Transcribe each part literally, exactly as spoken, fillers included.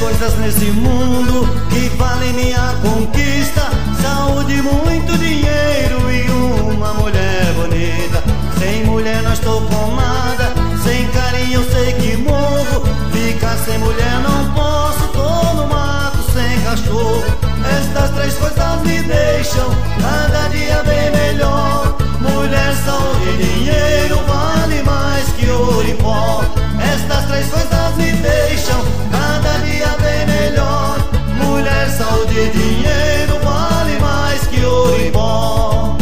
coisas nesse mundo que valem minha conquista: saúde, muito dinheiro e uma mulher bonita. Sem mulher não estou com nada, sem carinho eu sei que morro. Ficar sem mulher não posso, tô no mato sem cachorro. Estas três coisas me deixam cada dia bem melhor: mulher, saúde e dinheiro vale mais que ouro em pó. Estas três coisas me deixam cada dia bem melhor: mulher, saúde e dinheiro vale mais que ouro em pó.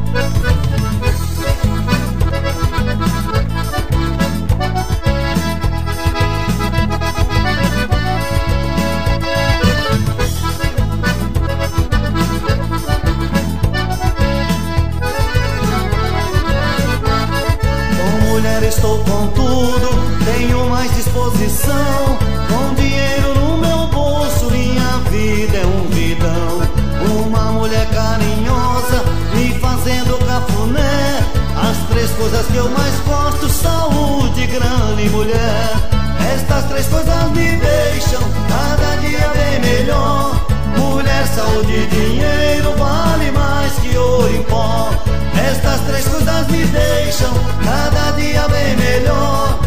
Estou com tudo, tenho mais disposição. Com dinheiro no meu bolso, minha vida é um vidão. Uma mulher carinhosa, me fazendo cafuné. As três coisas que eu mais gosto: saúde, grana e mulher. Estas três coisas me deixam cada dia bem melhor: mulher, saúde e dinheiro vale mais que ouro em pó. Estas três coisas me deixam cada dia bem melhor: